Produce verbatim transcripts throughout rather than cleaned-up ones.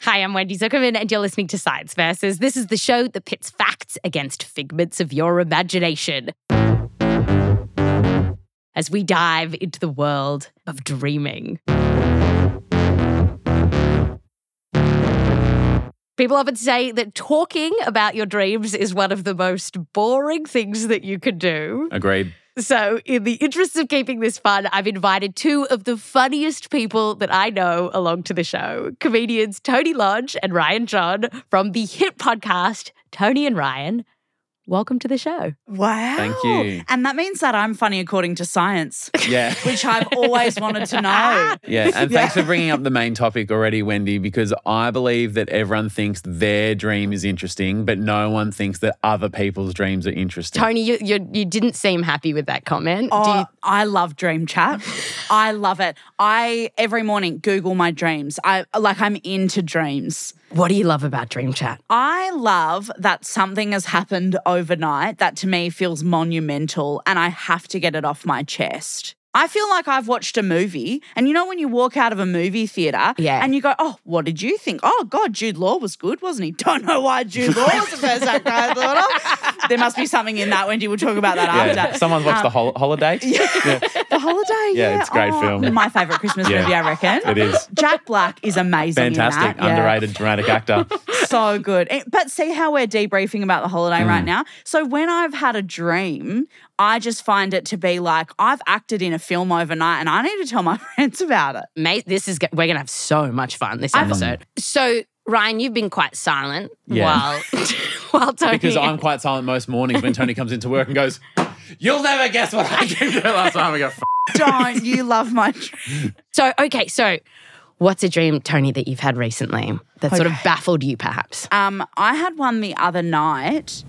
Hi, I'm Wendy Zuckerman, and you're listening to Science Versus. This is the show that pits facts against figments of your imagination, as we dive into the world of dreaming. People often say that talking about your dreams is one of the most boring things that you can do. Agreed. So in the interest of keeping this fun, I've invited two of the funniest people that I know along to the show, comedians Tony Lodge and Ryan John from the hit podcast, Tony and Ryan. Welcome to the show. Wow. Thank you. And that means that I'm funny according to science. Yeah. Which I've always wanted to know. Yeah, and thanks for bringing up the main topic already, Wendy, because I believe that everyone thinks their dream is interesting, but no one thinks that other people's dreams are interesting. Tony, you you, you didn't seem happy with that comment. Oh, Do you- I love Dream Chat. I love it. I, every morning, Google my dreams. I like, I'm into dreams. What do you love about Dream Chat? I love that something has happened overnight that to me feels monumental and I have to get it off my chest. I feel like I've watched a movie, and you know when you walk out of a movie theatre Yeah. and you go, oh, what did you think? Oh, God, Jude Law was good, wasn't he? Don't know why Jude Law was the first actor I thought of. There must be something in that, Wendy. We'll talk about that Yeah. after. Someone's watched Um, the hol- holiday? Yeah. The Holiday, yeah. Yeah, it's a great Oh, film. My favourite Christmas Yeah. movie, I reckon. It is. Jack Black is amazing Fantastic, in that. Yeah. underrated dramatic actor. So good. Eh, But see how we're debriefing about the holiday Mm. right now? So when I've had a dream, I just find it to be like I've acted in a film overnight and I need to tell my friends about it. Mate, this is go- we're going to have so much fun this I've- episode. So, Ryan, you've been quite silent Yeah. while while Tony Because I'm quite silent most mornings when Tony comes into work and goes, you'll never guess what I dreamed last time. I go, F- Don't you love my dream? So, okay, so what's a dream, Tony, that you've had recently that sort of Okay. baffled you perhaps? Um, I had one the other night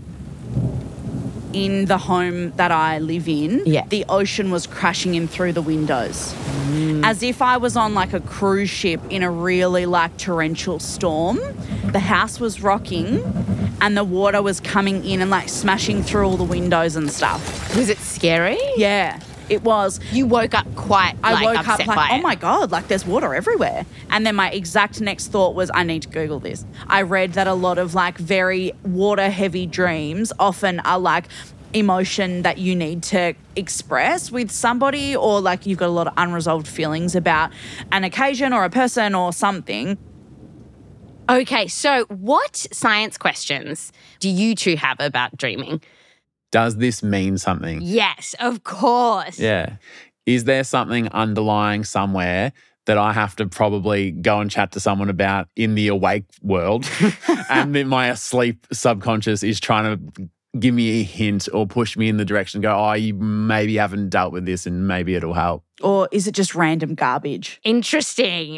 in the home that I live in. Yeah. The ocean was crashing in through the windows. As if I was on like a cruise ship in a really like torrential storm. The house was rocking and the water was coming in and like smashing through all the windows and stuff. Was it scary? Yeah, it was. You woke up quite I like, woke up upset like, by oh it. my God, like there's water everywhere. And then my exact next thought was, I need to Google this. I read that a lot of like very water heavy dreams often are like emotion that you need to express with somebody, or like you've got a lot of unresolved feelings about an occasion or a person or something. Okay, so what science questions do you two have about dreaming? does this mean something? Yes, of course. Yeah. Is there something underlying somewhere that I have to probably go and chat to someone about in the awake world and then my asleep subconscious is trying to give me a hint or push me in the direction, go, oh, you maybe haven't dealt with this and maybe it'll help. Or is it just random garbage? Interesting.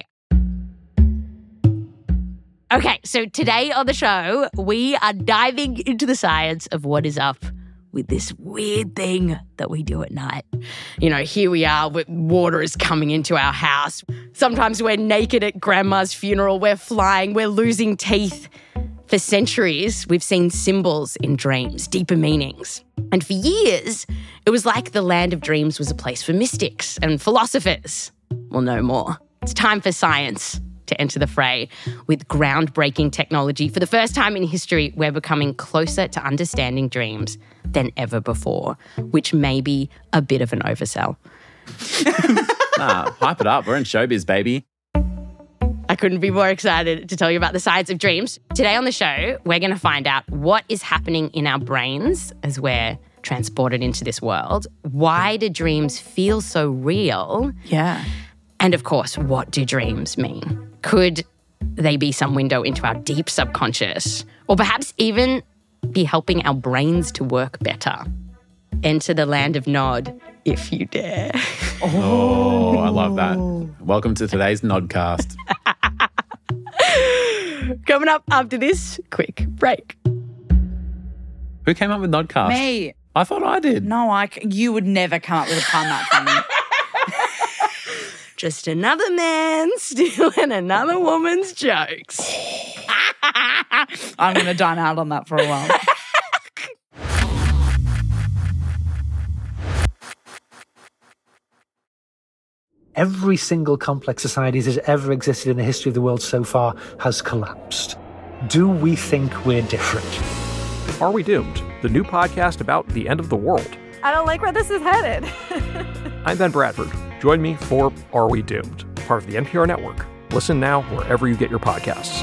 Okay, so today on the show, we are diving into the science of what is up with this weird thing that we do at night. You know, here we are, water is coming into our house. Sometimes we're naked at grandma's funeral, we're flying, we're losing teeth. For centuries, we've seen symbols in dreams, deeper meanings. And for years, it was like the land of dreams was a place for mystics and philosophers. Well, no more. It's time for science to enter the fray. With groundbreaking technology, for the first time in history, we're becoming closer to understanding dreams than ever before, which may be a bit of an oversell. Nah, hype it up. We're in showbiz, baby. I couldn't be more excited to tell you about the science of dreams. Today on the show, we're going to find out what is happening in our brains as we're transported into this world. Why do dreams feel so real? Yeah. And of course, what do dreams mean? Could they be some window into our deep subconscious? Or perhaps even be helping our brains to work better? Enter the land of Nod, if you dare. Oh, I love that. Welcome to today's Nodcast. Coming up after this quick break. Who came up with Nodcast? Me. I thought I did. No, I c- you would never come up with a pun that funny. Just another man stealing another woman's jokes. I'm going to dine out on that for a while. every single complex society that has ever existed in the history of the world so far has collapsed. Do we think we're different? Are We Doomed? The new podcast about the end of the world. I don't like where this is headed. I'm Ben Bradford. Join me for Are We Doomed? Part of the N P R Network. Listen now wherever you get your podcasts.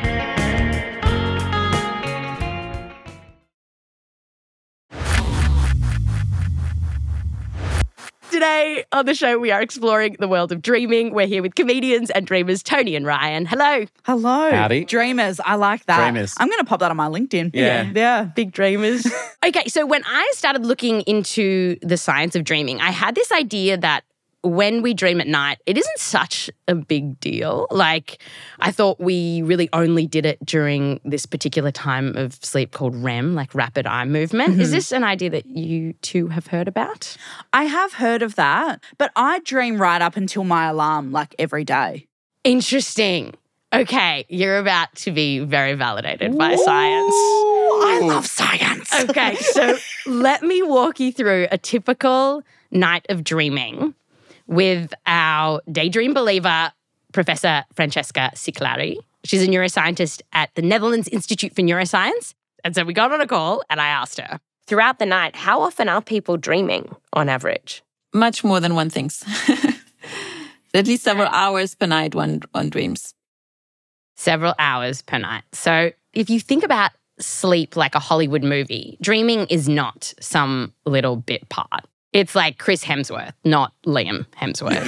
Today on the show, we are exploring the world of dreaming. We're here with comedians and dreamers Tony and Ryan. Hello. Hello. Howdy. Dreamers. I like that. Dreamers. I'm going to pop that on my LinkedIn. Yeah. Yeah. Big dreamers. Okay, so when I started looking into the science of dreaming, I had this idea that when we dream at night, it isn't such a big deal. Like, I thought we really only did it during this particular time of sleep called R E M, like rapid eye movement. Mm-hmm. Is this an idea that you two have heard about? I have heard of that, but I dream right up until my alarm, like every day. Interesting. Okay, you're about to be very validated by science. I love science. Okay, so let me walk you through a typical night of dreaming with our daydream believer, Professor Francesca Ciclari. She's a neuroscientist at the Netherlands Institute for Neuroscience. And so we got on a call and I asked her, throughout the night, how often are people dreaming on average? Much more than one thinks. At least several hours per night one, one dreams. Several hours per night. So if you think about sleep like a Hollywood movie, dreaming is not some little bit part. It's like Chris Hemsworth, not Liam Hemsworth.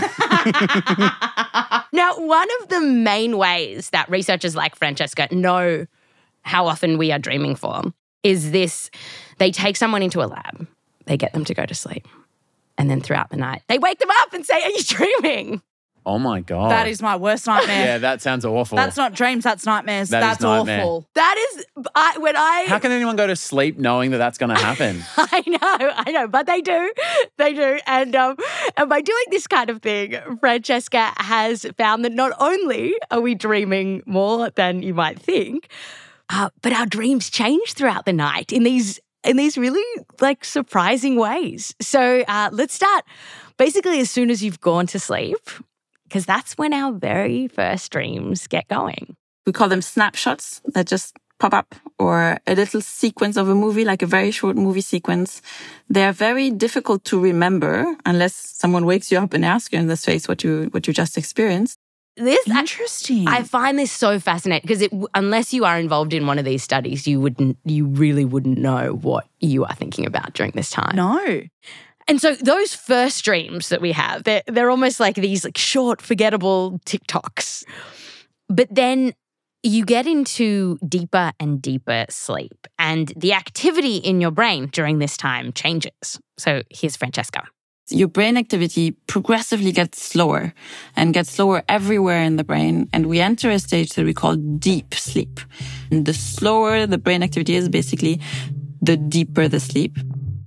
Now, one of the main ways that researchers like Francesca know how often we are dreaming for is this. They take someone into a lab, they get them to go to sleep, and then throughout the night, they wake them up and say, are you dreaming? Oh my God. That is my worst nightmare. Yeah, that sounds awful. That's not dreams, that's nightmares. That that's is nightmare. awful. That is, I, when I... How can anyone go to sleep knowing that that's going to happen? I know, I know, but they do. They do. And, um, and by doing this kind of thing, Francesca has found that not only are we dreaming more than you might think, uh, but our dreams change throughout the night in these in these really like surprising ways. So uh, let's start basically as soon as you've gone to sleep, because that's when our very first dreams get going. We call them snapshots that just pop up, or a little sequence of a movie, like a very short movie sequence. They're very difficult to remember unless someone wakes you up and asks you in this face what you what you just experienced. This Interesting. I find this so fascinating because unless you are involved in one of these studies, you wouldn't, you really wouldn't know what you are thinking about during this time. No. And so those first dreams that we have, they're, they're almost like these like short, forgettable TikToks. But then you get into deeper and deeper sleep, and the activity in your brain during this time changes. So here's Francesca. Your brain activity progressively gets slower and gets slower everywhere in the brain. And we enter a stage that we call deep sleep. And the slower the brain activity is, basically, the deeper the sleep.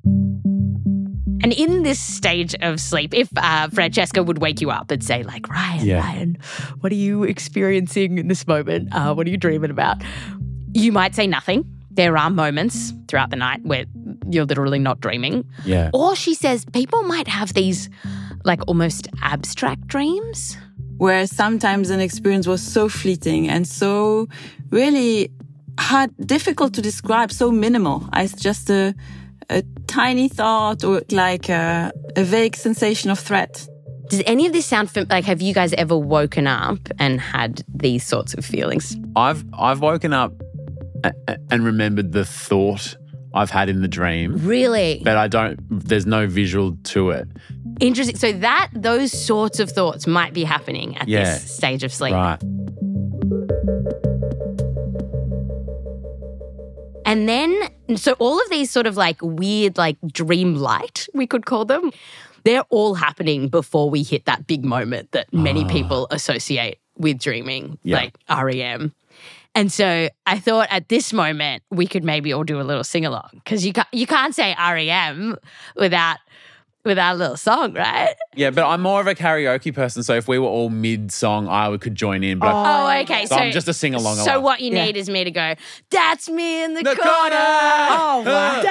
And in this stage of sleep, if uh, Francesca would wake you up and say, like, Ryan, Yeah. Ryan, what are you experiencing in this moment? Uh, what are you dreaming about? You might say nothing. There are moments throughout the night where you're literally not dreaming. Yeah. Or she says people might have these like almost abstract dreams. Where sometimes an experience was so fleeting and so really hard, difficult to describe, so minimal. It's just a, a tiny thought or like a, a vague sensation of threat. Does any of this sound fam- like, have you guys ever woken up and had these sorts of feelings? I've I've woken up a- a- and remembered the thought I've had in the dream, Really? but I don't, there's no visual to it. Interesting. So that, those sorts of thoughts might be happening at Yeah. this stage of sleep. Right. And then, so all of these sort of like weird, like dream light, we could call them, they're all happening before we hit that big moment that many people associate with dreaming, Yeah. like R E M. And so I thought at this moment we could maybe all do a little sing-along because you can't, you can't say R E M without with our little song, right? Yeah, but I'm more of a karaoke person, so if we were all mid-song, I would, could join in. But Oh, okay. so, So, I'm just a sing-along. so along. what you Yeah. need is me to go, that's me in the, The corner. corner! Oh, wow.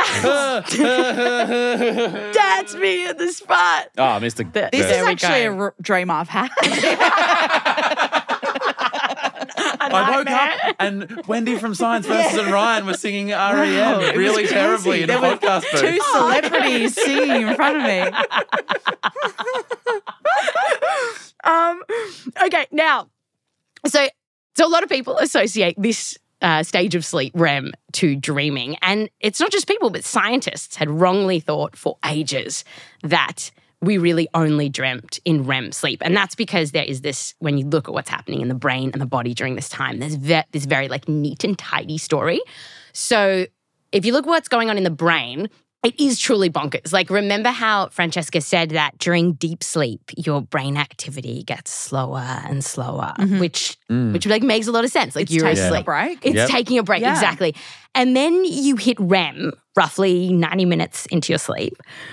That's, that's me in the spot. Oh, Mister This There is we actually go. a r- dream I've had. I woke up and Wendy from Science versus and Ryan was singing R E M Wow, it really was terribly crazy. in a There were podcast booth. Two celebrities singing in front of me. Um, okay, now, so so a lot of people associate this uh, stage of sleep, R E M, to dreaming. And it's not just people, but scientists had wrongly thought for ages that we really only dreamt in R E M sleep. And that's because there is this, when you look at what's happening in the brain and the body during this time, there's ve- this very like neat and tidy story. So if you look at what's going on in the brain, it is truly bonkers. Like, remember how Francesca said that during deep sleep, your brain activity gets slower and slower, which which like makes a lot of sense. Like, Mm-hmm. It's you're taking a asleep. break. It's Yep. taking a break, Yeah. exactly. And then you hit R E M roughly ninety minutes into your sleep,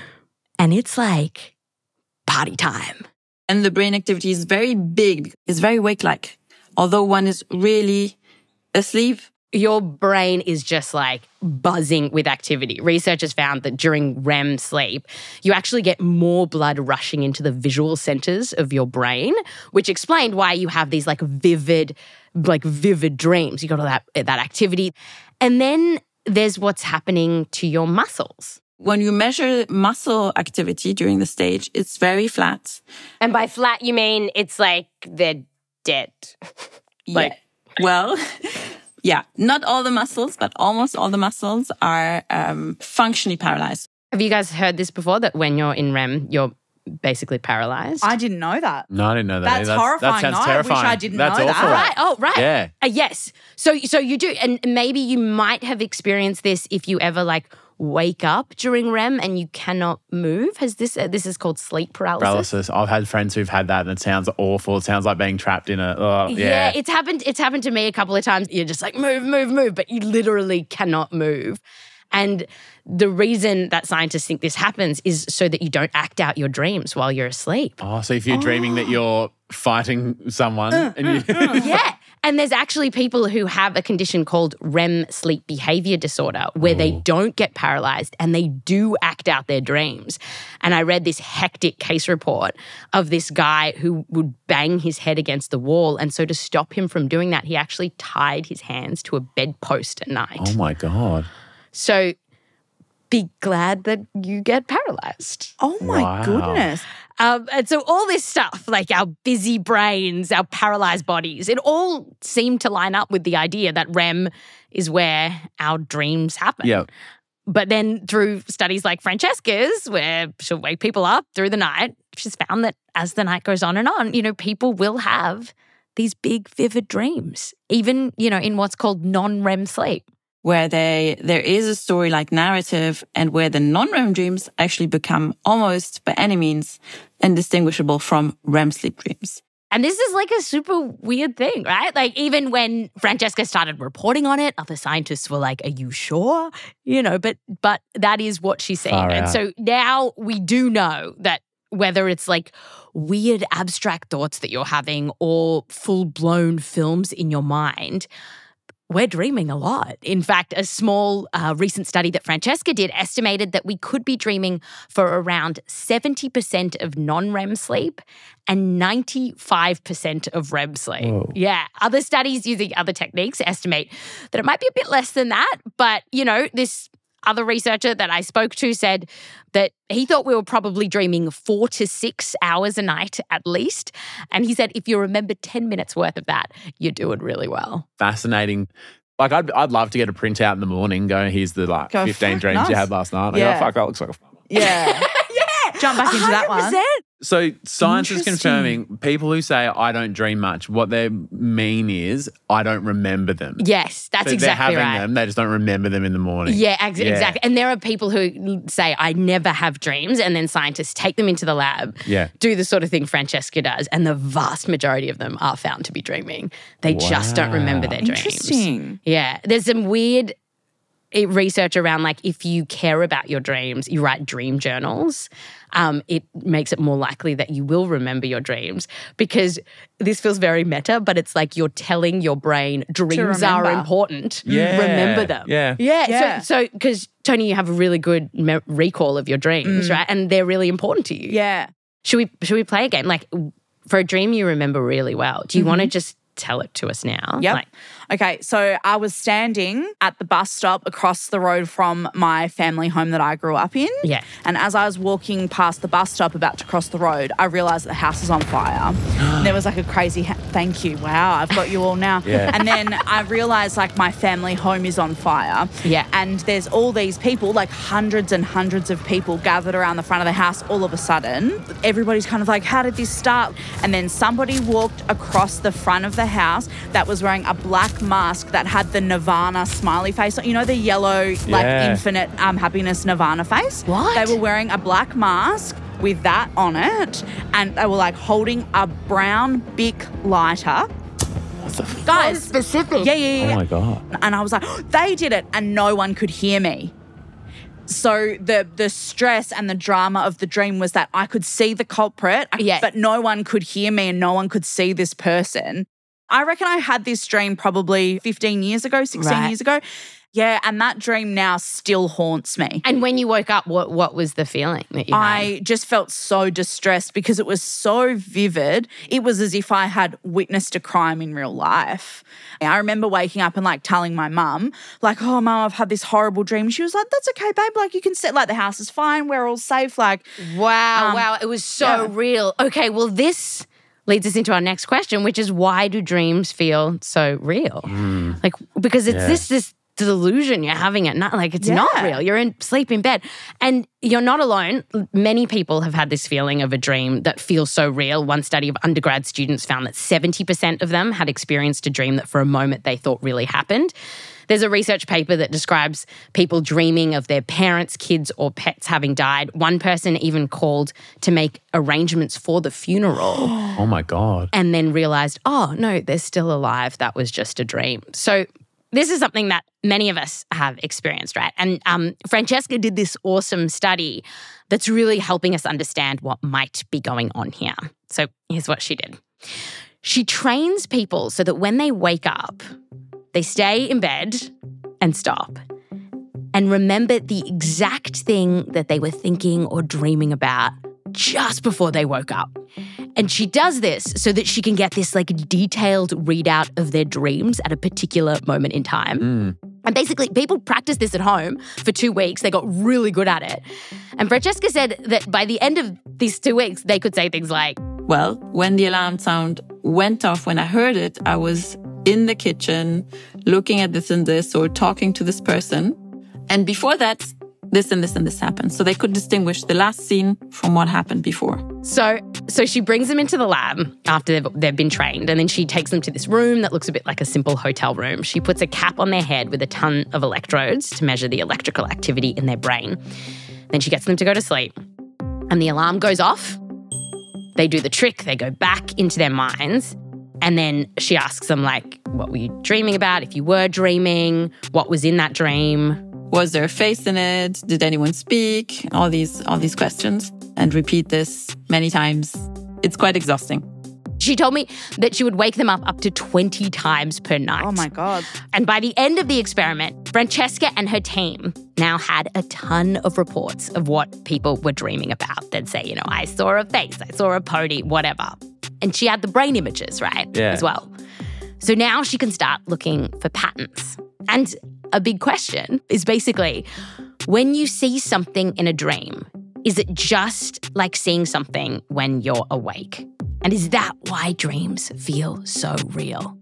and it's like party time. And the brain activity is very big. It's very wake-like. Although one is really asleep, Your brain is just like buzzing with activity. Researchers found that during R E M sleep, you actually get more blood rushing into the visual centers of your brain, which explained why you have these like vivid, like vivid dreams. You got all that, that activity. And then there's what's happening to your muscles. when you measure muscle activity during the stage, it's very flat. And by flat, you mean it's like they're dead. Like- yeah. Well, yeah, not all the muscles, but almost all the muscles are um, functionally paralyzed. Have you guys heard this before, that when you're in R E M, you're basically paralyzed? I didn't know that. No, I didn't know that. That's either. horrifying. That sounds No, I wish terrifying. I didn't That's know that. awful. Right. Oh, right. Yeah. Uh, yes. So, so you do, and maybe you might have experienced this if you ever like wake up during R E M and you cannot move. Has this? Uh, this is called sleep paralysis. Paralysis. I've had friends who've had that, and it sounds awful. It sounds like being trapped in a. Oh, yeah. Yeah, it's happened. It's happened to me a couple of times. You're just like move, move, move, but you literally cannot move. And the reason that scientists think this happens is so that you don't act out your dreams while you're asleep. Oh, so if you're dreaming that you're fighting someone, and you, Yeah. And there's actually people who have a condition called R E M sleep behavior disorder where they don't get paralyzed and they do act out their dreams. And I read this hectic case report of this guy who would bang his head against the wall. And so to stop him from doing that, he actually tied his hands to a bedpost at night. oh my god. So be glad that you get paralyzed. Oh my Wow. goodness. Um, and so all this stuff, like our busy brains, our paralyzed bodies, it all seemed to line up with the idea that R E M is where our dreams happen. Yeah. But then through studies like Francesca's, where she'll wake people up through the night, she's found that as the night goes on and on, you know, people will have these big, vivid dreams, even, you know, in what's called non-R E M sleep. Where they there is a story-like narrative and where the non-R E M dreams actually become almost by any means indistinguishable from R E M sleep dreams. And this is like a super weird thing, right? Like even when Francesca started reporting on it, other scientists were like, are you sure? You know, but but that is what she's saying. Far And out. so now we do know that whether it's like weird abstract thoughts that you're having or full-blown films in your mind, we're dreaming a lot. In fact, a small uh, recent study that Francesca did estimated that we could be dreaming for around seventy percent of non-R E M sleep and ninety-five percent of R E M sleep. Whoa. Yeah. Other studies using other techniques estimate that it might be a bit less than that. But, you know, this other researcher that I spoke to said that he thought we were probably dreaming four to six hours a night at least. And he said, if you remember ten minutes worth of that, you're doing really well. Fascinating. Like I'd I'd love to get a printout in the morning. Go, here's the like Go, fifteen fuck, dreams you nice. had last night. I Yeah. go, fuck, that looks like a. Yeah. Yeah. Jump back into that one. So science is Interesting. confirming people who say I don't dream much, what they mean is I don't remember them. Yes, that's So exactly they're having right. them, they just don't remember them in the morning. Yeah, ex- Yeah. exactly. And there are people who say, I never have dreams. And then scientists take them into the lab, Yeah. do the sort of thing Francesca does. And the vast majority of them are found to be dreaming. They just don't remember their dreams. Interesting. Yeah. There's some weird it, research around like if you care about your dreams, you write dream journals. Um, it makes it more likely that you will remember your dreams, because this feels very meta, but it's like you're telling your brain dreams are remember. important. Yeah. Remember them. Yeah. Yeah. Yeah. So, because Tony, you have a really good me- recall of your dreams, right? And they're really important to you. Yeah. Should we should we play a game? Like for a dream you remember really well, do you Mm-hmm. want to just tell it to us now? Yep. Like, Okay, so I was standing at the bus stop across the road from my family home that I grew up in. Yeah. And as I was walking past the bus stop about to cross the road, I realised the house is on fire. And there was like a crazy, ha- thank you, wow, I've got you all now. Yeah. And then I realised like my family home is on fire. Yeah. And there's all these people, like hundreds and hundreds of people gathered around the front of the house all of a sudden. Everybody's kind of like, how did this start? And then somebody walked across the front of the house that was wearing a black mask that had the Nirvana smiley face. You know, the yellow, like Yeah. infinite um, happiness Nirvana face? What? They were wearing a black mask with that on it, and they were like holding a brown Bic lighter. What the f- Guys. specific. Yeah, yeah, yeah. Oh my God. And I was like, oh, they did it, and no one could hear me. So the the stress and the drama of the dream was that I could see the culprit, Yeah. but no one could hear me and no one could see this person. I reckon I had this dream probably fifteen years ago, sixteen Right. years ago. Yeah, and that dream now still haunts me. And when you woke up, what what was the feeling that you had? I just felt so distressed because it was so vivid. It was as if I had witnessed a crime in real life. I remember waking up and like telling my mum, like, oh, mum, I've had this horrible dream. She was like, that's okay, babe. Like, you can sit, like, the house is fine. We're all safe. Like, Wow, Um, wow. It was so yeah. real. Okay, well, this leads us into our next question, which is why do dreams feel so real? Like, because it's Yeah. this this delusion you're having at night. Like, it's not Yeah. real. You're in sleep in bed. And you're not alone. Many people have had this feeling of a dream that feels so real. One study of undergrad students found that seventy percent of them had experienced a dream that for a moment they thought really happened. There's a research paper that describes people dreaming of their parents, kids, or pets having died. One person even called to make arrangements for the funeral Oh my God. and then realized, oh, no, they're still alive. That was just a dream. So this is something that many of us have experienced, right? And um, Francesca did this awesome study that's really helping us understand what might be going on here. So here's what she did. She trains people so that when they wake up, they stay in bed and stop and remember the exact thing that they were thinking or dreaming about just before they woke up. And she does this so that she can get this like detailed readout of their dreams at a particular moment in time. And basically, people practiced this at home for two weeks. They got really good at it. And Francesca said that by the end of these two weeks, they could say things like, Well, when the alarm sound went off, when I heard it, I was in the kitchen looking at this and this or talking to this person. And before that, this and this and this happened. So they could distinguish the last scene from what happened before. So so she brings them into the lab after they've, they've been trained, and then she takes them to this room that looks a bit like a simple hotel room. She puts a cap on their head with a ton of electrodes to measure the electrical activity in their brain. Then she gets them to go to sleep, and the alarm goes off. They do the trick. They go back into their minds, and then she asks them, like, what were you dreaming about? If you were dreaming, what was in that dream? Was there a face in it? Did anyone speak? All these, all these questions. And repeat this many times. It's quite exhausting. She told me that she would wake them up up to twenty times per night. oh my God. And by the end of the experiment, Francesca and her team now had a ton of reports of what people were dreaming about. They'd say, you know, I saw a face, I saw a pony, whatever. And she had the brain images, right? Yeah. As well. So now she can start looking for patterns. And a big question is basically, when you see something in a dream, is it just like seeing something when you're awake? And is that why dreams feel so real?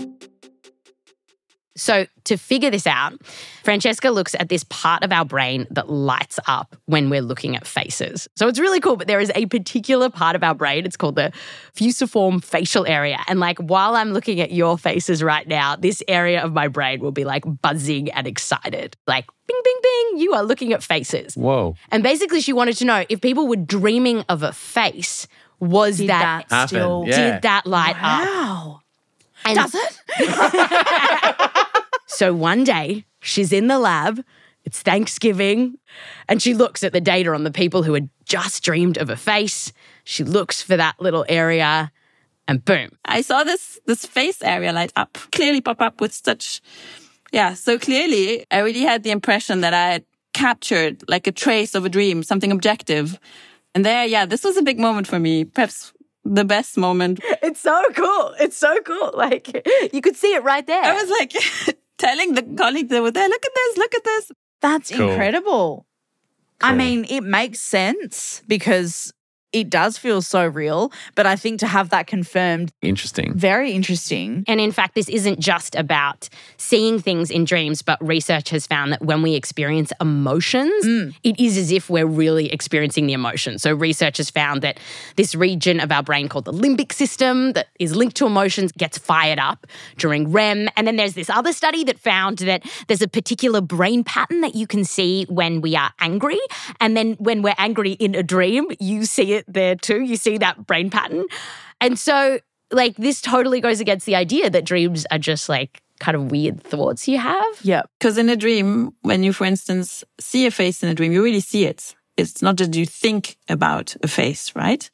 So to figure this out, Francesca looks at this part of our brain that lights up when we're looking at faces. So it's really cool, but there is a particular part of our brain, it's called the fusiform facial area. And like while I'm looking at your faces right now, this area of my brain will be like buzzing and excited. Like bing, bing, bing, you are looking at faces. Whoa. And basically she wanted to know if people were dreaming of a face, was Did that, that still... Happened, yeah. did that light up? Wow. And Does it? so one day, she's in the lab It's Thanksgiving. And she looks at the data on the people who had just dreamed of a face. She looks for that little area and boom. I saw this this face area light up, clearly pop up with such, yeah, so clearly I really had the impression that I had captured like a trace of a dream, something objective. And there, yeah, this was a big moment for me, perhaps the best moment. It's so cool. It's so cool. Like, you could see it right there. I was like telling the colleagues that were there, look at this, look at this. That's Cool. incredible. I Cool. mean, it makes sense because it does feel so real, but I think to have that confirmed, Interesting. very interesting. And in fact, this isn't just about seeing things in dreams, but research has found that when we experience emotions, Mm. it is as if we're really experiencing the emotion. So research has found that this region of our brain called the limbic system that is linked to emotions gets fired up during R E M. And then there's this other study that found that there's a particular brain pattern that you can see when we are angry. And then when we're angry in a dream, you see it there too. You see that brain pattern. And so, like, this totally goes against the idea that dreams are just like kind of weird thoughts you have. Yep. Because in a dream, when you, for instance, see a face in a dream, you really see it. It's not that you think about a face, right?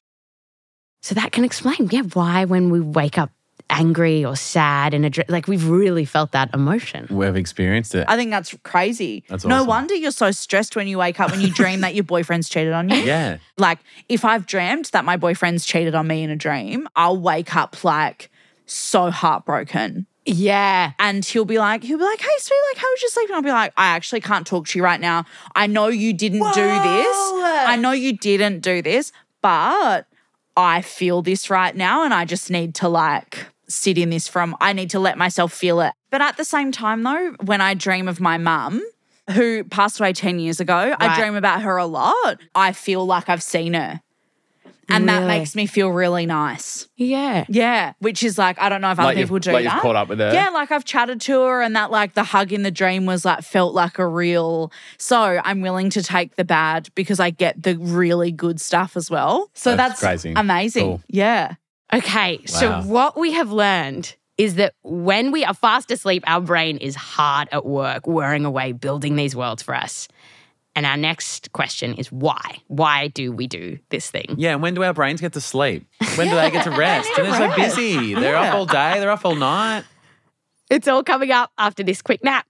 So that can explain, yeah, why when we wake up angry or sad in a dream, like we've really felt that emotion. We've experienced it. I think that's crazy. That's No awesome. wonder you're so stressed when you wake up when you dream that your boyfriend's cheated on you. Yeah. Like, if I've dreamt that my boyfriend's cheated on me in a dream, I'll wake up like so heartbroken. Yeah. And he'll be like, he'll be like, hey, sweet, like, how was your sleep? And I'll be like, I actually can't talk to you right now. I know you didn't do this. I know you didn't do this, but I feel this right now and I just need to like sit in this from, I need to let myself feel it. But at the same time though, when I dream of my mum, who passed away ten years ago, I Right. dream about her a lot. I feel like I've seen her. And that Really? makes me feel really nice. Yeah. Yeah, which is like, I don't know if other Like you've- people do like you've that. caught up with her? Yeah, like I've chatted to her and that like the hug in the dream was like felt like a real. So I'm willing to take the bad because I get the really good stuff as well. So That's that's, crazy. amazing. Cool. Yeah. Okay, so Wow. what we have learned is that when we are fast asleep, our brain is hard at work, whirring away, building these worlds for us. And our next question is why? Why do we do this thing? Yeah, and when do our brains get to sleep? When do they get to rest? And they're so busy. They're up all day, they're up all night. It's all coming up after this quick nap.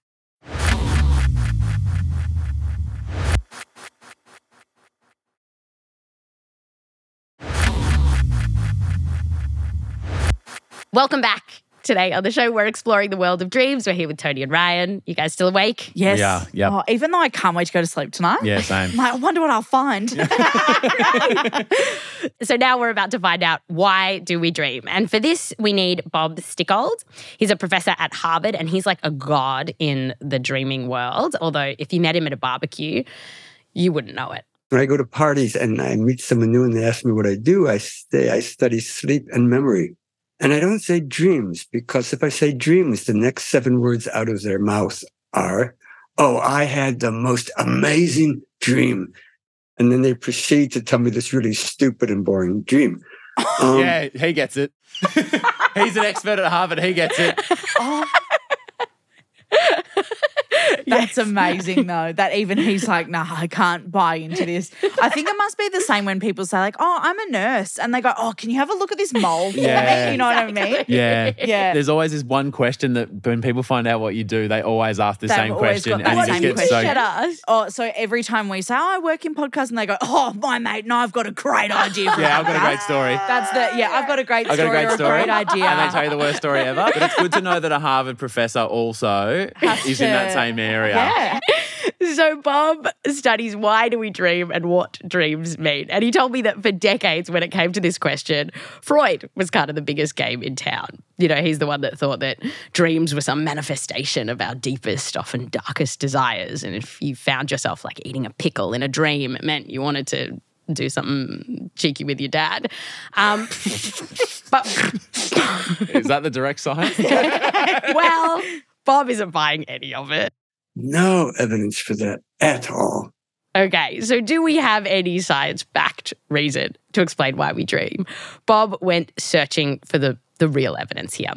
Welcome back. Today on the show, we're exploring the world of dreams. We're here with Tony and Ryan. You guys still awake? Yes. Yeah, yep. Oh, even though I can't wait to go to sleep tonight. Yeah, same. I'm like, I wonder what I'll find. So now we're about to find out why do we dream. And for this, we need Bob Stickold. He's a professor at Harvard and he's like a god in the dreaming world. Although if you met him at a barbecue, you wouldn't know it. When I go to parties and I meet someone new and they ask me what I do, I say I study sleep and memory. And I don't say dreams, because if I say dreams, the next seven words out of their mouth are, oh, I had the most amazing dream. And then they proceed to tell me this really stupid and boring dream. Um, Yeah, he gets it. He's an expert at Harvard. He gets it. That's amazing though, that even he's like, nah, I can't buy into this. I think it must be the same when people say like, oh, I'm a nurse. And they go, oh, can you have a look at this mole for Yeah. me? You know what I mean? Yeah. Yeah. There's always this one question that when people find out what you do, they always ask the They've same always question. got that And you same just get question. so. us. Oh, so every time we say, oh, I work in podcasts, and they go, oh, my mate, no, I've got a great idea. For Yeah, I've got a that. great story. That's the, yeah, I've got a great I got story a great or story. a great idea. And they tell you the worst story ever. But it's good to know that a Harvard professor also Has is in that to- same area. Yeah. So Bob studies why do we dream and what dreams mean. And he told me that for decades when it came to this question, Freud was kind of the biggest game in town. You know, he's the one that thought that dreams were some manifestation of our deepest, often darkest desires. And if you found yourself like eating a pickle in a dream, it meant you wanted to do something cheeky with your dad. Um, but, Is that the direct science? well, Bob isn't buying any of it. no evidence for that at all. Okay, so do we have any science-backed reason to explain why we dream? Bob went searching for the, the real evidence here.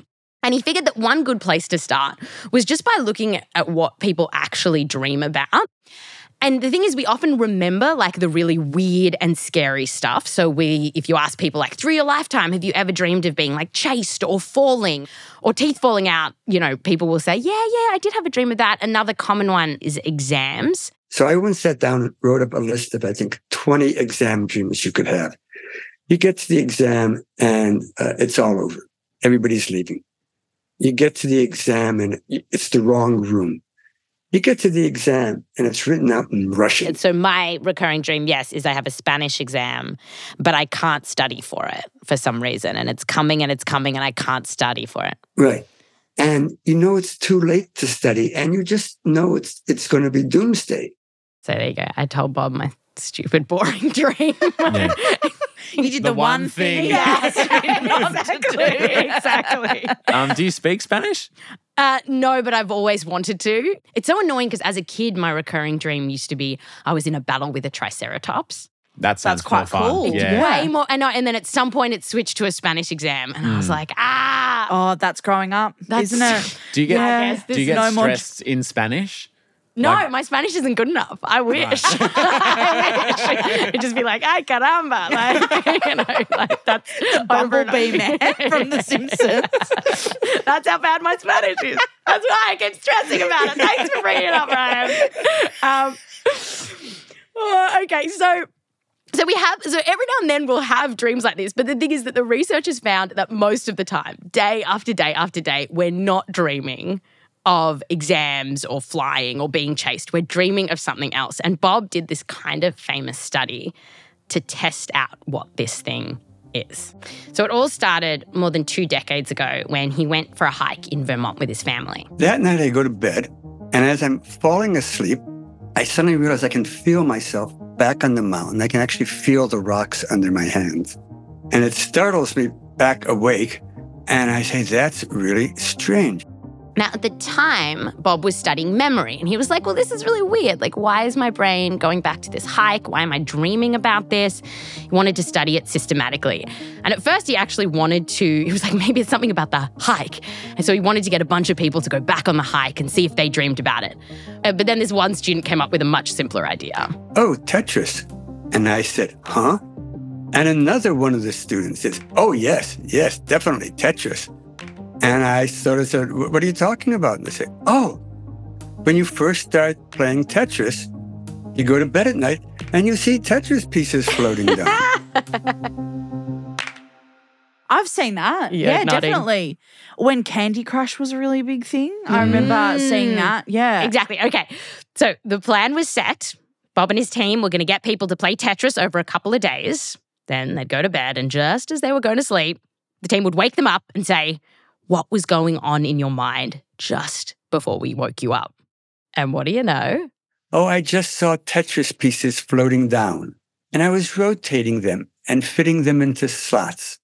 And he figured that one good place to start was just by looking at what people actually dream about. And the thing is, we often remember like the really weird and scary stuff. So we, if you ask people like through your lifetime, have you ever dreamed of being like chased or falling or teeth falling out? You know, people will say, yeah, yeah, I did have a dream of that. Another common one is exams. So I once sat down and wrote up a list of, I think, twenty exam dreams you could have. You get to the exam and uh, it's all over. Everybody's leaving. You get to the exam and it's the wrong room. You get to the exam and it's written out in Russian. So my recurring dream, yes, is I have a Spanish exam, but I can't study for it for some reason. And it's coming and it's coming and I can't study for it. Right. And you know it's too late to study and you just know it's it's going to be doomsday. So there you go. I told Bob my stupid, boring dream. Yeah. You did the, The one, one thing. thing. Yes, exactly. Exactly. Um, do you speak Spanish? Uh, no, but I've always wanted to. It's so annoying because as a kid, my recurring dream used to be I was in a battle with a triceratops. That sounds That's quite fun. cool. Yeah. Way more, and, I, and then at some point it switched to a Spanish exam, and I was like, ah. Oh, that's growing up, That's- isn't it? Do you get Yeah. do you get No more- stressed in Spanish? No, Like- my Spanish isn't good enough. I wish. I wish. It'd just be like, ay, caramba. Like, you know, like that's Bumblebee man from The Simpsons. That's how bad my Spanish is. That's why I keep stressing about it. Thanks for bringing it up, Ryan. Um, oh, okay, so... So we have, so every now and then we'll have dreams like this, but the thing is that the researchers found that most of the time, day after day after day, we're not dreaming of exams or flying or being chased. We're dreaming of something else. And Bob did this kind of famous study to test out what this thing is. So it all started more than two decades ago when he went for a hike in Vermont with his family. That night I go to bed, and as I'm falling asleep, I suddenly realize I can feel myself back on the mountain. I can actually feel the rocks under my hands. And it startles me back awake, and I say, that's really strange. Now, at the time, Bob was studying memory, and he was like, well, this is really weird. Like, why is my brain going back to this hike? Why am I dreaming about this? He wanted to study it systematically. And at first, he actually wanted to, he was like, maybe it's something about the hike. And so he wanted to get a bunch of people to go back on the hike and see if they dreamed about it. Uh, but then this one student came up with a much simpler idea. Oh, Tetris. And I said, huh? And another one of the students says, oh, yes, yes, definitely, Tetris. And I sort of said, what are you talking about? And they say, oh, when you first start playing Tetris, you go to bed at night and you see Tetris pieces floating down. I've seen that. Yeah, Yeah, nodding. definitely. When Candy Crush was a really big thing, I remember seeing that. Yeah. Exactly. Okay. So the plan was set. Bob and his team were going to get people to play Tetris over a couple of days. Then they'd go to bed, and just as they were going to sleep, the team would wake them up and say, what was going on in your mind just before we woke you up? And what do you know? Oh, I just saw Tetris pieces floating down, and I was rotating them and fitting them into slots.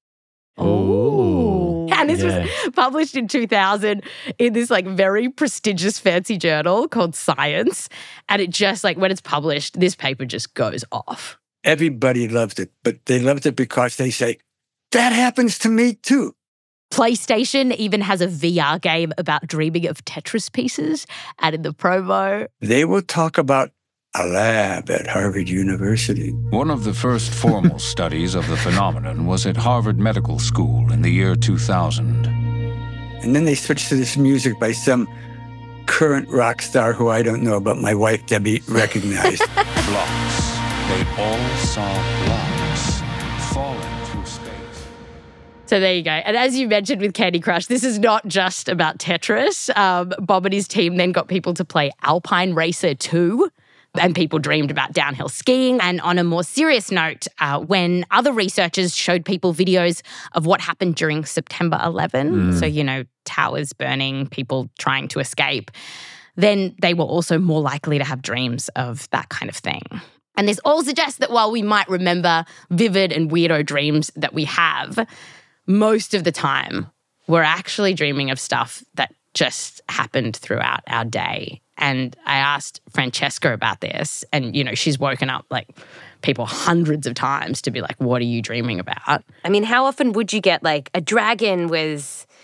Ooh. And this Yeah. was published in two thousand in this like very prestigious fancy journal called Science. And it just like when it's published, this paper just goes off. Everybody loved it, but they loved it because they say, that happens to me too. PlayStation even has a V R game about dreaming of Tetris pieces. And in the promo, They will talk about a lab at Harvard University. One of the first formal studies of the phenomenon was at Harvard Medical School in the year two thousand. And then they switched to this music by some current rock star who I don't know, but my wife, Debbie, recognized. Blocks. They all saw blocks falling through space. so there you go. And as you mentioned with Candy Crush, this is not just about Tetris. Um, Bob and his team then got people to play Alpine Racer two. And people dreamed about downhill skiing. And on a more serious note, uh, when other researchers showed people videos of what happened during September eleventh, so, you know, towers burning, people trying to escape, then they were also more likely to have dreams of that kind of thing. And this all suggests that while we might remember vivid and weirdo dreams that we have, most of the time we're actually dreaming of stuff that just happened throughout our day. And I asked Francesca about this, and, you know, she's woken up like people hundreds of times to be like, what are you dreaming about? I mean, how often would you get like a dragon was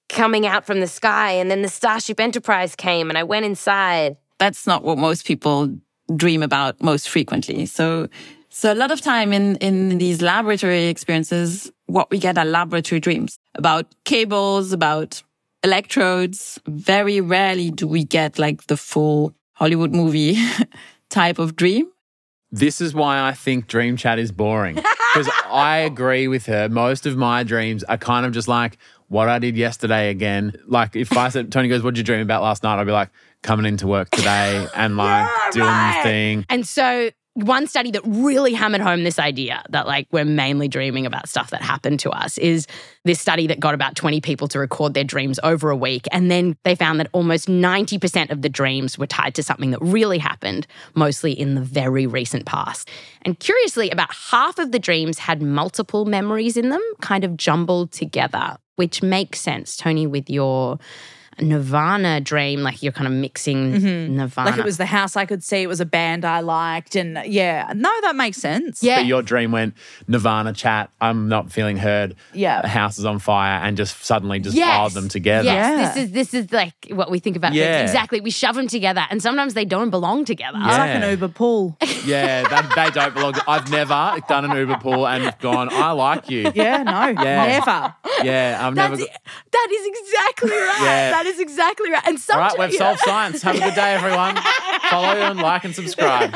coming out from the sky, and then the Starship Enterprise came and I went inside. That's not what most people dream about most frequently. So, so a lot of time in, in these laboratory experiences, what we get are laboratory dreams about cables, about electrodes. Very rarely do we get like the full Hollywood movie type of dream. This is why I think Dream Chat is boring. Because I agree with her. Most of my dreams are kind of just like what I did yesterday again. Like if I said, Tony goes, what did you dream about last night? I'd be like, coming into work today and like yeah, doing right. the thing. And so one study that really hammered home this idea that like we're mainly dreaming about stuff that happened to us is this study that got about twenty people to record their dreams over a week. And then they found that almost ninety percent of the dreams were tied to something that really happened, mostly in the very recent past. And curiously, about half of the dreams had multiple memories in them, kind of jumbled together, which makes sense, Tony, with your Nirvana dream, like you're kind of mixing mm-hmm. Nirvana. Like it was the house I could see, it was a band I liked, and yeah, no, that makes sense. Yeah. But your dream went Nirvana chat, I'm not feeling heard, yeah. the house is on fire, and just suddenly just yes. piled them together. Yes, yeah. this is this is like what we think about. Yeah. Exactly, we shove them together, and sometimes they don't belong together. Yeah. It's like an Uber pool. Yeah, they, they don't belong. I've never done an Uber pool and gone, I like you. Yeah, no, yeah. never. Yeah, I've That's never. It. That is exactly right. Yeah. That is exactly right. And all right, we've solved science. Have a good day, everyone. Follow and like and subscribe.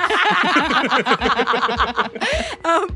um,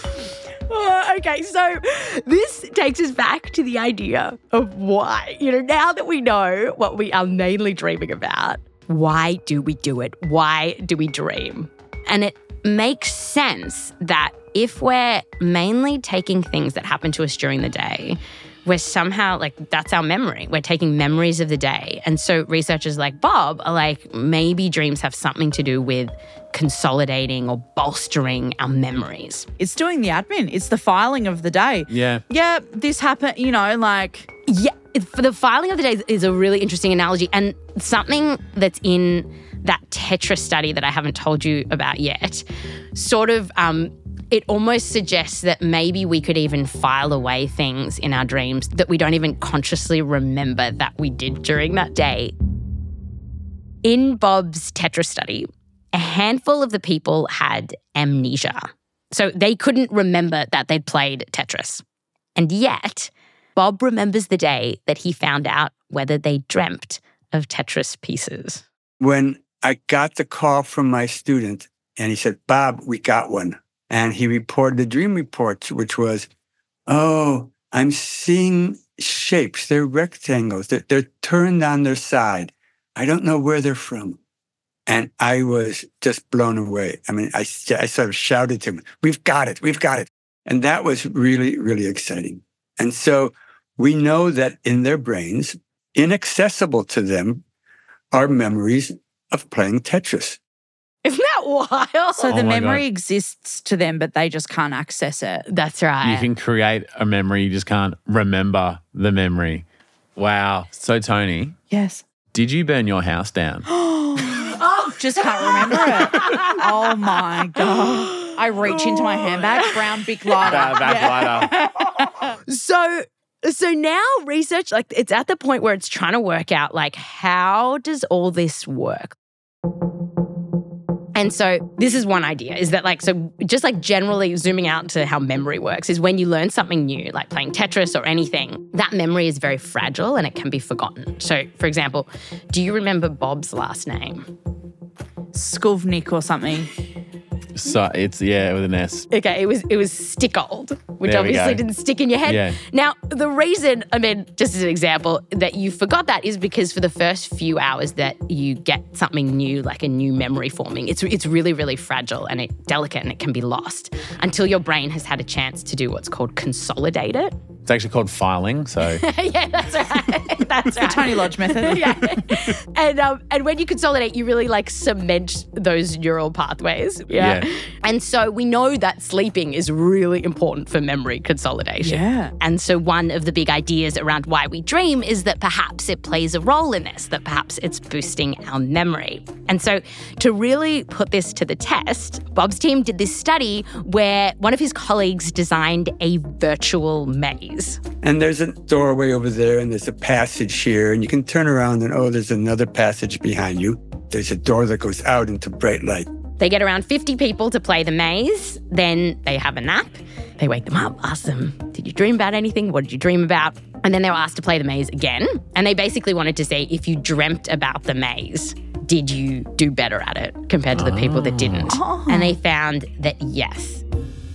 oh, okay, so this takes us back to the idea of why. You know, now that we know what we are mainly dreaming about, why do we do it? Why do we dream? And it makes sense that if we're mainly taking things that happen to us during the day, we're somehow like, that's our memory. We're taking memories of the day. And so researchers like Bob are like, maybe dreams have something to do with consolidating or bolstering our memories. It's doing the admin. It's the filing of the day. Yeah. Yeah, this happened, you know, like. Yeah, for the filing of the day is a really interesting analogy. And something that's in that Tetris study that I haven't told you about yet, sort of, um, it almost suggests that maybe we could even file away things in our dreams that we don't even consciously remember that we did during that day. In Bob's Tetris study, a handful of the people had amnesia. So they couldn't remember that they'd played Tetris. And yet, Bob remembers the day that he found out whether they dreamt of Tetris pieces. When I got the call from my student and he said, Bob, we got one. And he reported the dream report, which was, oh, I'm seeing shapes. They're rectangles. They're, they're turned on their side. I don't know where they're from. And I was just blown away. I mean, I, I sort of shouted to him, we've got it, we've got it. And that was really, really exciting. And so we know that in their brains, inaccessible to them are memories of playing Tetris. Isn't that wild? So the Oh my memory God. exists to them, but they just can't access it. That's right. You can create a memory, you just can't remember the memory. Wow. So, Tony, Yes. did you burn your house down? Oh, just can't remember it. Oh my God. I reach into my handbag, brown big lighter. Bad back lighter. So, so now research, like it's at the point where it's trying to work out, like, how does all this work? And so this is one idea, is that like, so just like generally zooming out to how memory works is when you learn something new, like playing Tetris or anything, that memory is very fragile and it can be forgotten. So for example, do you remember Bob's last name? Skuvnik or something. So it's, yeah, with an S. Okay, it was it was Stickold, which There we obviously go. didn't stick in your head. Yeah. Now, the reason, I mean, just as an example, that you forgot that is because for the first few hours that you get something new, like a new memory forming, it's it's really, really fragile and it's delicate and it can be lost until your brain has had a chance to do what's called consolidate it. It's actually called filing, so. Yeah, that's right. That's right. The Tony Lodge method. Yeah. And um, and when you consolidate, you really like cement those neural pathways. Yeah? Yeah. And so we know that sleeping is really important for memory consolidation. Yeah. And so one of the big ideas around why we dream is that perhaps it plays a role in this, that perhaps it's boosting our memory. And so to really put this to the test, Bob's team did this study where one of his colleagues designed a virtual maze. And there's a doorway over there, and there's a passage here, and you can turn around and, oh, there's another passage behind you. There's a door that goes out into bright light. They get around fifty people to play the maze. Then they have a nap. They wake them up, ask them, did you dream about anything? What did you dream about? And then they were asked to play the maze again. And they basically wanted to see if you dreamt about the maze, did you do better at it compared to the people that didn't? Oh. And they found that yes.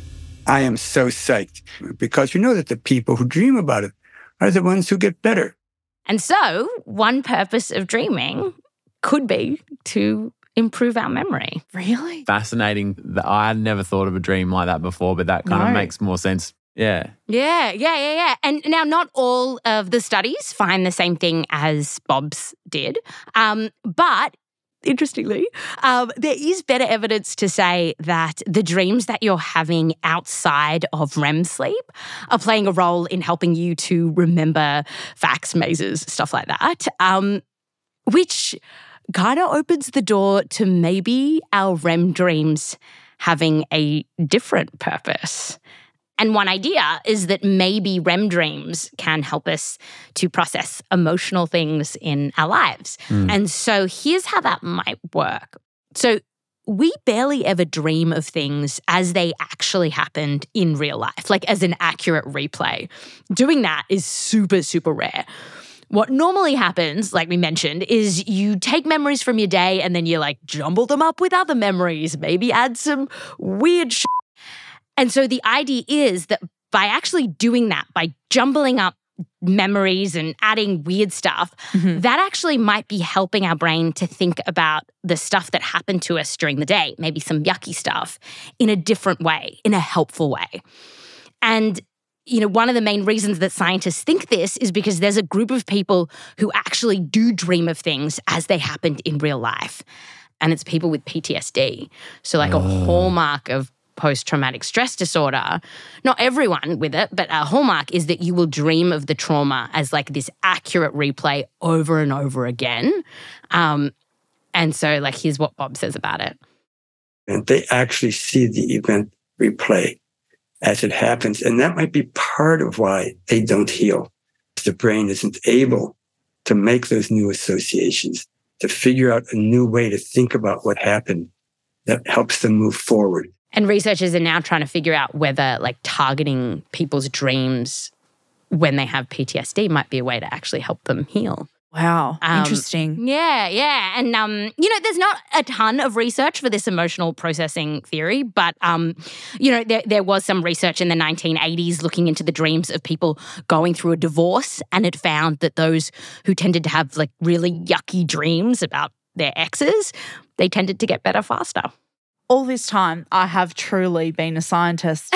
I am so psyched because you know that the people who dream about it are the ones who get better. And so one purpose of dreaming could be to improve our memory. Really? Fascinating. I had never thought of a dream like that before, but that kind No. of makes more sense. Yeah. Yeah, yeah, yeah, yeah. And now not all of the studies find the same thing as Bob's did. Um, but interestingly, um, there is better evidence to say that the dreams that you're having outside of R E M sleep are playing a role in helping you to remember facts, mazes, stuff like that, um, which kind of opens the door to maybe our R E M dreams having a different purpose. And one idea is that maybe R E M dreams can help us to process emotional things in our lives. Mm. And so here's how that might work. So we barely ever dream of things as they actually happened in real life, like as an accurate replay. Doing that is super, super rare. What normally happens, like we mentioned, is you take memories from your day and then you like jumble them up with other memories, maybe add some weird shit. And so the idea is that by actually doing that, by jumbling up memories and adding weird stuff, Mm-hmm. that actually might be helping our brain to think about the stuff that happened to us during the day, maybe some yucky stuff, in a different way, in a helpful way. And you know, one of the main reasons that scientists think this is because there's a group of people who actually do dream of things as they happened in real life. And it's people with P T S D. So like a hallmark of post-traumatic stress disorder, not everyone with it, but a hallmark is that you will dream of the trauma as like this accurate replay over and over again. Um, and so like, here's what Bob says about it. And they actually see the event replay as it happens. And that might be part of why they don't heal. The brain isn't able to make those new associations, to figure out a new way to think about what happened that helps them move forward. And researchers are now trying to figure out whether like targeting people's dreams when they have P T S D might be a way to actually help them heal. Wow. Um, Interesting. Yeah, yeah. And, um, you know, there's not a ton of research for this emotional processing theory, but, um, you know, there, there was some research in the nineteen eighties looking into the dreams of people going through a divorce, and it found that those who tended to have, like, really yucky dreams about their exes, they tended to get better faster. All this time, I have truly been a scientist.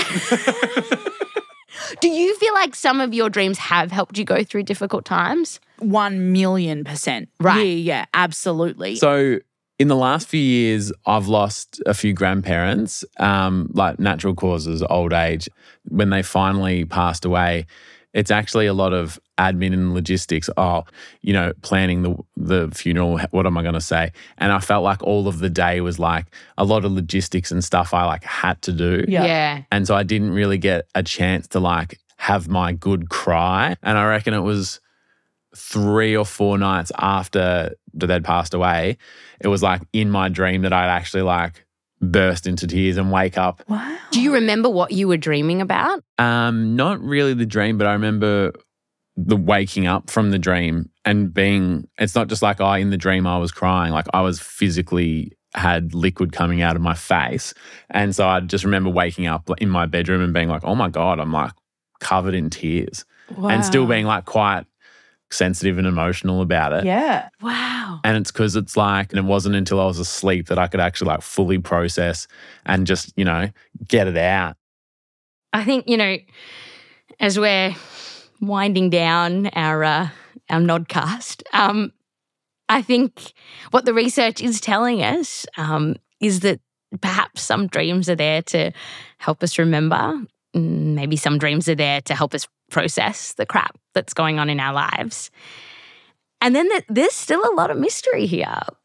Do you feel like some of your dreams have helped you go through difficult times? One million percent. Right. Yeah, yeah, absolutely. So in the last few years, I've lost a few grandparents, um, like natural causes, old age. When they finally passed away, it's actually a lot of admin and logistics. Oh, you know, planning the the funeral. What am I going to say? And I felt like all of the day was like a lot of logistics and stuff I like had to do. Yeah. Yeah. And so I didn't really get a chance to like have my good cry. And I reckon it was three or four nights after they'd passed away, it was like in my dream that I'd actually like burst into tears and wake up. Wow. Do you remember what you were dreaming about? Um, not really the dream, but I remember the waking up from the dream and being, it's not just like, oh, in the dream I was crying. Like I was physically had liquid coming out of my face. And so I just remember waking up in my bedroom and being like, oh my God, I'm like covered in tears. Wow. And still being like quite sensitive and emotional about it. Yeah. Wow. And it's because it's like, and it wasn't until I was asleep that I could actually like fully process and just, you know, get it out. I think, you know, as we're winding down our uh, our Nodcast, um, I think what the research is telling us um, is that perhaps some dreams are there to help us remember. Maybe some dreams are there to help us process the crap that's going on in our lives. And then there's still a lot of mystery here.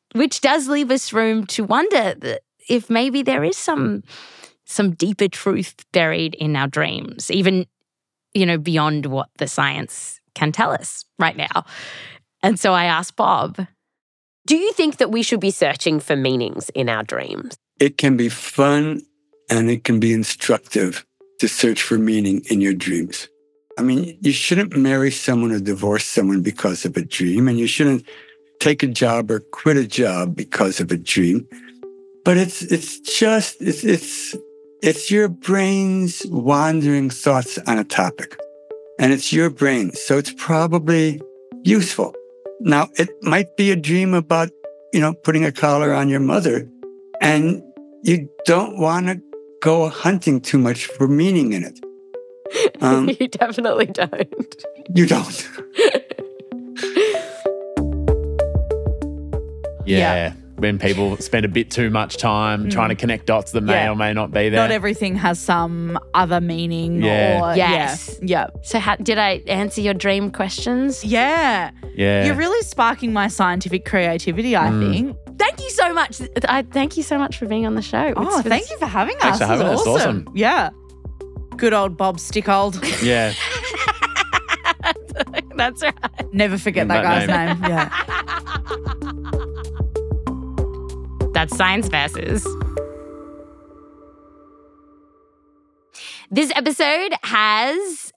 which does leave us room to wonder that if maybe there is some some deeper truth buried in our dreams, even, you know, beyond what the science can tell us right now. And so I asked Bob, do you think that we should be searching for meanings in our dreams? It can be fun and it can be instructive to search for meaning in your dreams. I mean, you shouldn't marry someone or divorce someone because of a dream, and you shouldn't take a job or quit a job because of a dream. But it's it's just it's it's it's your brain's wandering thoughts on a topic, and it's your brain, so it's probably useful. Now, it might be a dream about, you know, putting a collar on your mother, and you don't want to go hunting too much for meaning in it. Um, you definitely don't. You don't. Yeah. Yeah. When people spend a bit too much time Mm. trying to connect dots that may Yeah. or may not be there. Not everything has some other meaning. Yeah. Or, Yes. Yeah. so how, did I answer your dream questions? Yeah. yeah. You're really sparking my scientific creativity, I Mm. think. Thank you so much. I thank you so much for being on the show. Oh, It's- thank you for having Thanks us. for having This us. is Awesome. Yeah. Good old Bob Stickold. Yeah. That's right. Never forget that, That guy's name. name. Yeah. That's Science Versus. This episode has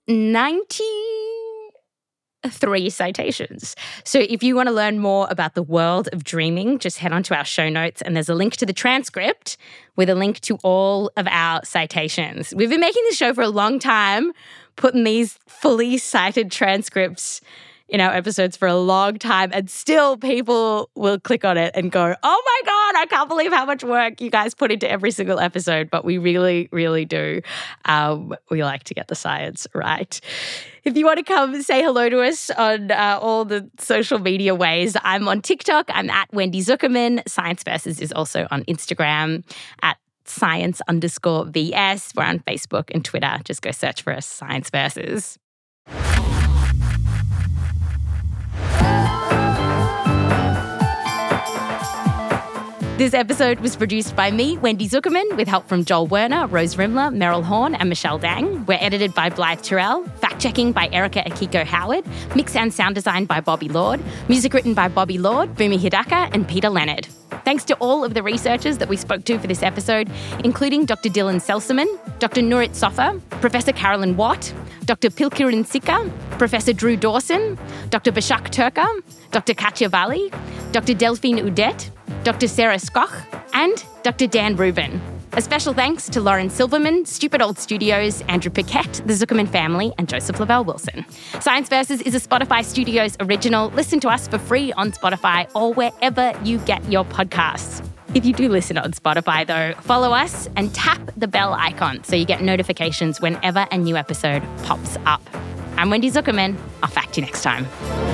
ninety-three citations. So if you want to learn more about the world of dreaming, just head onto our show notes and there's a link to the transcript with a link to all of our citations. We've been making this show for a long time, putting these fully cited transcripts in our episodes for a long time, and still people will click on it and go, oh my God, I can't believe how much work you guys put into every single episode. But we really, really do. Um, we like to get the science right. If you want to come say hello to us on uh, all the social media ways, I'm on TikTok. I'm at Wendy Zuckerman. Science Versus is also on Instagram at science underscore V S. We're on Facebook and Twitter. Just go search for us, Science Versus. This episode was produced by me, Wendy Zuckerman, with help from Joel Werner, Rose Rimler, Meryl Horn, and Michelle Dang. We're edited by Blythe Terrell, fact-checking by Erica Akiko Howard, mix and sound design by Bobby Lord, music written by Bobby Lord, Boomy Hidaka, and Peter Leonard. Thanks to all of the researchers that we spoke to for this episode, including Doctor Dylan Selserman, Doctor Nurit Sofa, Professor Carolyn Watt, Doctor Pilkirin Sika, Professor Drew Dawson, Doctor Bashak Turka, Doctor Katya Valley, Doctor Delphine Udet, Doctor Sarah Skoch, and Doctor Dan Rubin. A special thanks to Lauren Silverman, Stupid Old Studios, Andrew Paquette, the Zuckerman family, and Joseph Lavelle Wilson. Science Versus is a Spotify Studios original. Listen to us for free on Spotify or wherever you get your podcasts. If you do listen on Spotify, though, follow us and tap the bell icon so you get notifications whenever a new episode pops up. I'm Wendy Zuckerman. I'll fact you next time.